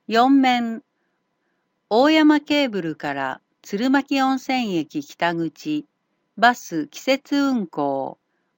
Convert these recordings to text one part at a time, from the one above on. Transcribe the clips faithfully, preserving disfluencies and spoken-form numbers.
よん面、大山ケーブルから鶴巻温泉駅北口、バス季節運行。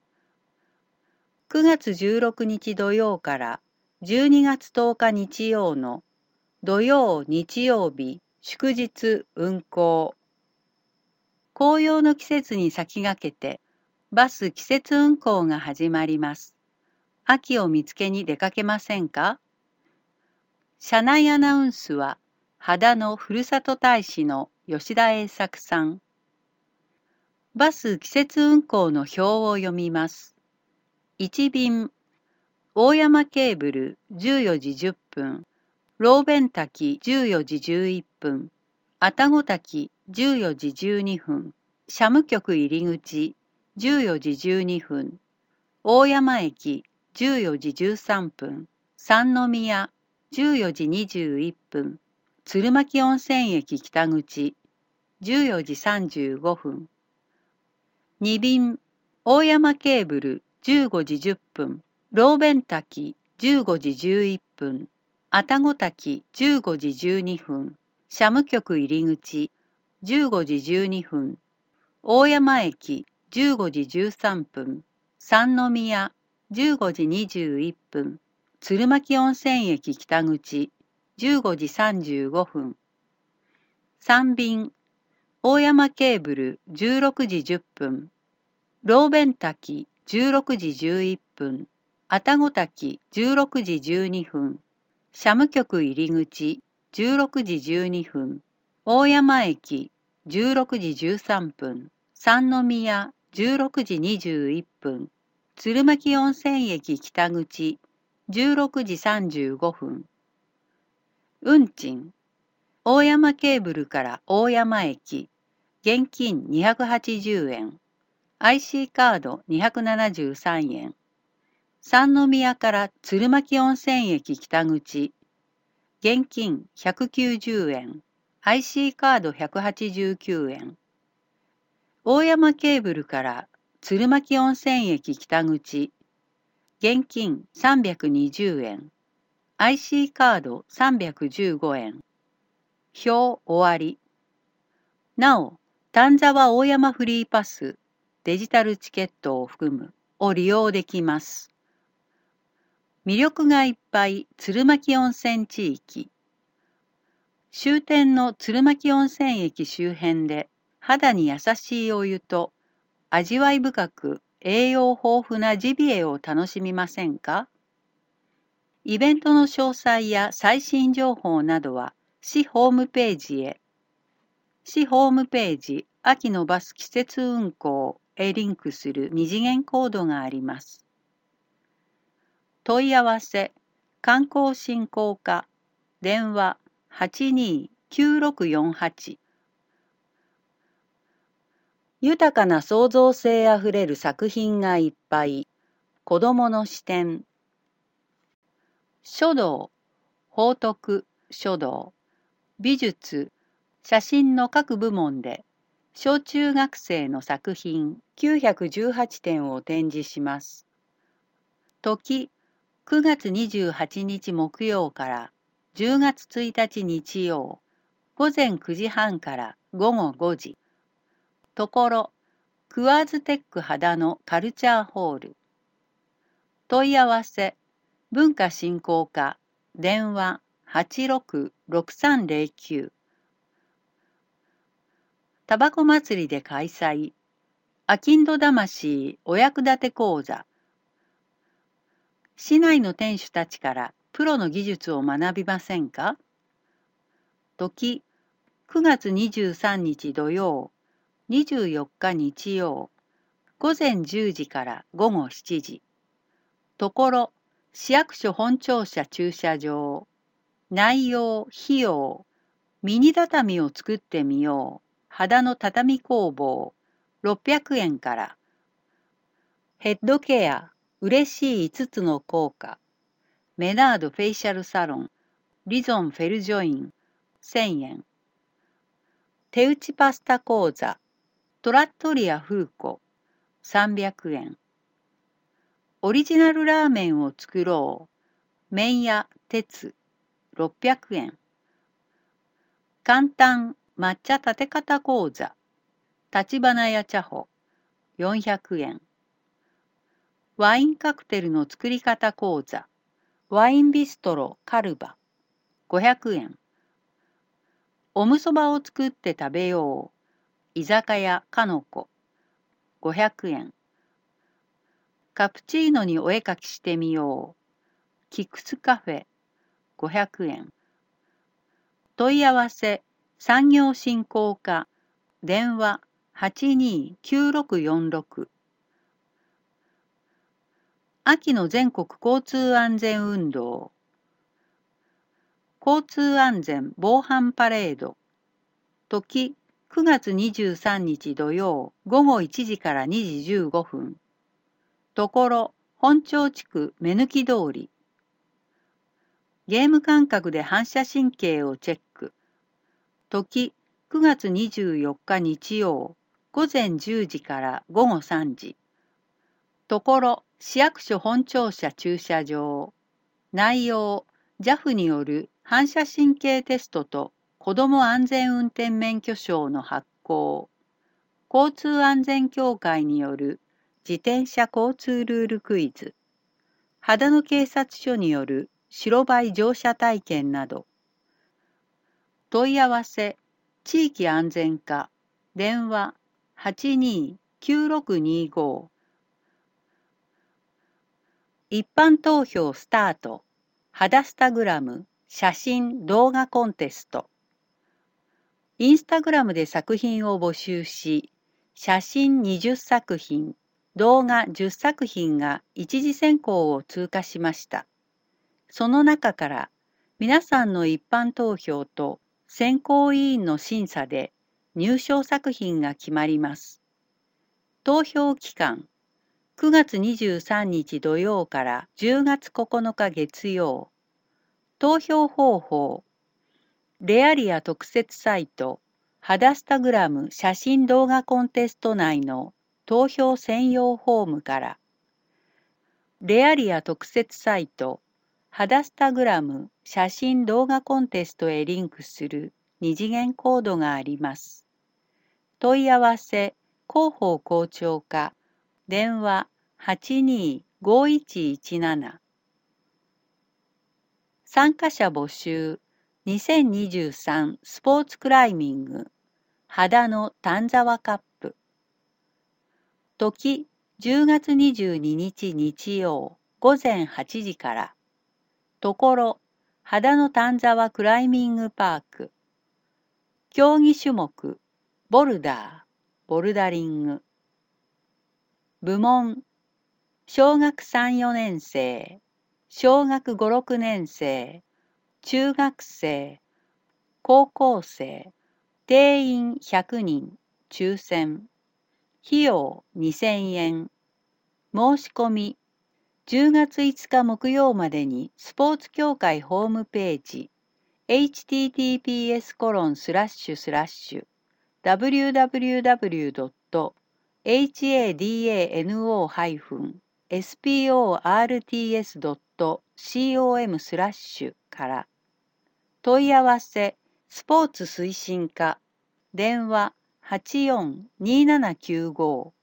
くがつじゅうろくにち土曜からじゅうにがつとおか日曜の土曜日曜日祝日運行。紅葉の季節に先駆けてバス季節運行が始まります。秋を見つけに出かけませんか？車内アナウンスは秦のふるさと大使の吉田栄作さん。バス季節運行の表を読みます。いち便、大山ケーブルじゅうよじじゅっぷん、ローベン滝じゅうよじじゅういっぷん、愛宕滝じゅうよじじゅうにふん、社務局入り口じゅうよじじゅうにふん、大山駅じゅうよじじゅうさんぷん、三宮じゅうよじにじゅういっぷん、鶴巻温泉駅北口じゅうよじさんじゅうごふん。に便、大山ケーブルじゅうごじじゅっぷん、ローベン滝じゅうごじじゅういっぷん、愛宕滝じゅうごじじゅうにふん、社務局入り口じゅうごじじゅうにふん、大山駅じゅうごじじゅうさんぷん、三宮じゅうごじにじゅういっぷん、鶴巻温泉駅北口じゅうごじさんじゅうごふん。さん便、大山ケーブルじゅうろくじじゅっぷん、ローベン滝じゅうろくじじゅういっぷん、愛宕滝じゅうろくじじゅうにふん、社務局入り口じゅうろくじじゅうにふん、大山駅じゅうろくじじゅうさんぷん、三宮じゅうろくじにじゅういっぷん、鶴巻温泉駅北口じゅうろくじさんじゅうごふん。運賃、大山ケーブルから大山駅、現金にひゃくはちじゅうえん、アイシー カードにひゃくななじゅうさんえん。三宮から鶴巻温泉駅北口、現金ひゃくきゅうじゅうえん、アイシー カードひゃくはちじゅうきゅうえん。大山ケーブルから鶴巻温泉駅北口、現金さんびゃくにじゅうえん、アイシー カードさんびゃくじゅうごえん。表終わり。なお、丹沢大山フリーパス、デジタルチケットを含むを利用できます。魅力がいっぱい鶴巻温泉地域。終点の鶴巻温泉駅周辺で肌に優しいお湯と味わい深く栄養豊富なジビエを楽しみませんか？イベントの詳細や最新情報などは市ホームページへ。市ホームページ秋のバス季節運行へリンクする二次元コードがあります。問い合わせ、観光振興課、電話はちにーきゅうろくよんはち。豊かな創造性あふれる作品がいっぱい。子どもの視点。書道、宝徳、書道、美術、写真の各部門で小中学生の作品きゅうひゃくじゅうはちてんを展示します。時、くがつにじゅうはちにち木曜からじゅうがつついたち日曜、午前くじはんから午後ごじ。ところ、クワーズテック秦のカルチャーホール。問い合わせ、文化振興課、電話はちろくろくさんぜろきゅう。タバコ祭りで開催。あきんど魂お役立て講座。市内の店主たちからプロの技術を学びませんか？時、くがつにじゅうさんにち土曜、にじゅうよっか日曜、午前じゅうじから午後しちじ。ところ、市役所本庁舎駐車場。内容、費用、ミニ畳を作ってみよう。秦の畳工房、ろっぴゃくえんから。ヘッドケア、嬉しいいつつの効果。メナードフェイシャルサロン、リゾンフェルジョイン、せんえん。手打ちパスタ講座、トラットリアフーコ、さんびゃくえん。オリジナルラーメンを作ろう。麺屋鉄。 ろっぴゃくえん。簡単抹茶立て方講座、立花屋茶舗、よんひゃくえん。ワインカクテルの作り方講座、ワインビストロカルバ、ごひゃくえん。おむそばを作って食べよう、居酒屋かのこ、ごひゃくえん。カプチーノにお絵かきしてみよう、キクスカフェ、ごひゃくえん。問い合わせ、産業振興課、電話はちにーきゅうろくよんろく。秋の全国交通安全運動、交通安全防犯パレード、時くがつにじゅうさんにち土曜ごごいちじからにじじゅうごふん。ところ本町地区目抜き通り。ゲーム感覚で反射神経をチェック。時くがつにじゅうよっか日曜ごぜんじゅうじからごごさんじ。ところ市役所本庁舎駐車場。内容 ジャフ による反射神経テストと子ども安全運転免許証の発行。交通安全協会による自転車交通ルールクイズ。秦野警察署による白バイ乗車体験など。問い合わせ、地域安全課、電話はちにーきゅうろくにご。一般投票スタート。ハダスタグラム写真動画コンテスト。インスタグラムで作品を募集し、写真にじゅっさくひん、動画じゅっさくひんが一次選考を通過しました。その中から皆さんの一般投票と選考委員の審査で入賞作品が決まります。投票期間くがつにじゅうさんにち土曜からじゅうがつここのか月曜。投票方法レアリア特設サイトハダスタグラム写真動画コンテスト内の投票専用フォームからレアリア特設サイトハダスタグラム写真動画コンテストへリンクする二次元コードがあります。問い合わせ広報校長課電話はちにーごいちいちなな。参加者募集にせんにじゅうさんスポーツクライミング秦野丹沢カップ。時じゅうがつにじゅうににち日曜ごぜんはちじから。ところ秦野丹沢クライミングパーク。競技種目ボルダーボルダリング。部門小学さん、よねん生、小学ご、ろくねん生、中学生、高校生、定員ひゃくにん、抽選。費用にせんえん。申し込み、じゅうがついつか木曜までにスポーツ協会ホームページ、エイチティーティーピーエスコロンスラッシュスラッシュダブリューダブリューダブリュードットエイチエーディーエーエヌオーハイフンエスピーオーアールティーエスドットコムスラッシュから問い合わせスポーツ推進課電話はちよんにーななきゅうご。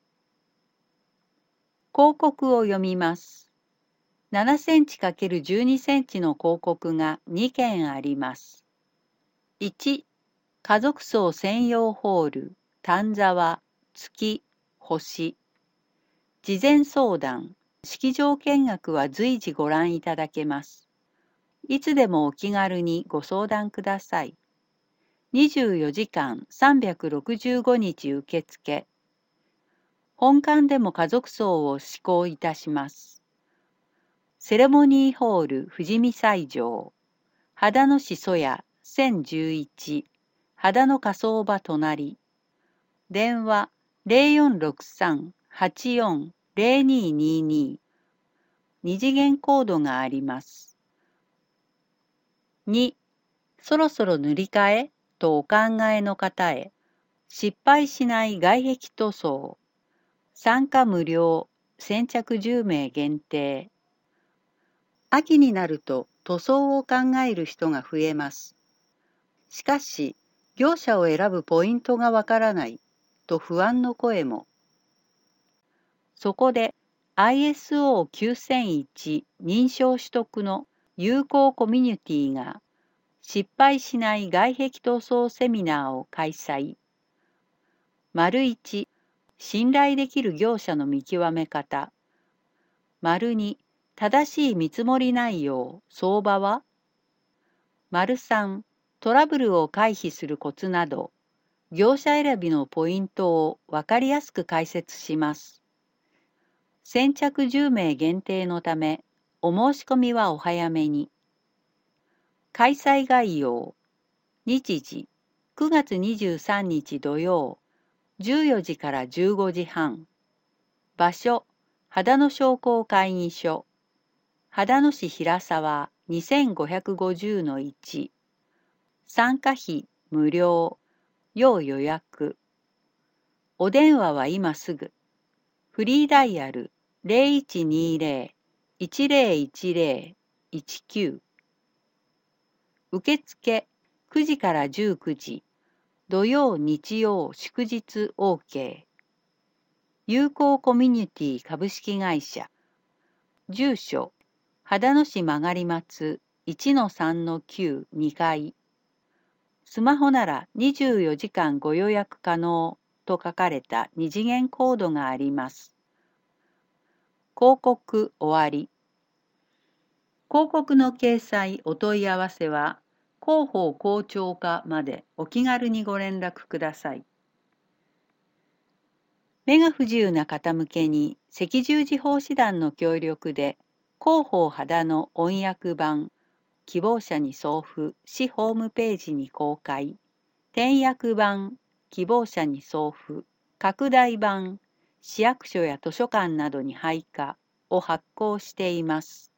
広告を読みます。ななセンチ×じゅうにセンチの広告がにけんあります。いち、家族層専用ホール、丹沢、月、星。事前相談、式場見学は随時ご覧いただけます。いつでもお気軽にご相談ください。にじゅうよじかんさんびゃくろくじゅうごにち受付。本館でも家族葬を施行いたします。セレモニーホール富士見西条。秦野市曽谷せんじゅういち。秦野火葬場隣。電話ゼロよんろくさん はちよん ゼロにーにーにー。二次元コードがあります。に、そろそろ塗り替えとお考えの方へ、失敗しない外壁塗装。参加無料、先着じゅうめい限定。秋になると塗装を考える人が増えます。しかし、業者を選ぶポイントがわからないと不安の声も。そこで アイエスオーきゅうせんいち 認証取得の友好コミュニティが失敗しない外壁塗装セミナーを開催。丸いち、信頼できる業者の見極め方。丸に、正しい見積もり内容、相場は？丸さん、トラブルを回避するコツなど、業者選びのポイントを分かりやすく解説します。先着じゅうめい限定のため、お申し込みはお早めに。開催概要。日時、くがつにじゅうさんにち土曜、じゅうよじからじゅうごじはん。場所、秦野商工会議所。秦野市平沢 にせんごひゃくごじゅうのいち。参加費無料。要予約。お電話は今すぐ。フリーダイヤル ゼロいちにゼロ いちゼロいちゼロ いちきゅう。受付くじからじゅうくじ。土曜日曜祝日 OK。友好コミュニティ株式会社。住所、秦野市曲松 いちのさんのきゅう にかい。スマホならにじゅうよじかんご予約可能と書かれた二次元コードがあります。広告終わり。広告の掲載お問い合わせは、広報広聴課までお気軽にご連絡ください。目が不自由な方向けに赤十字奉仕団の協力で広報秦野音訳版希望者に送付市ホームページに公開転訳版希望者に送付拡大版市役所や図書館などに配下を発行しています。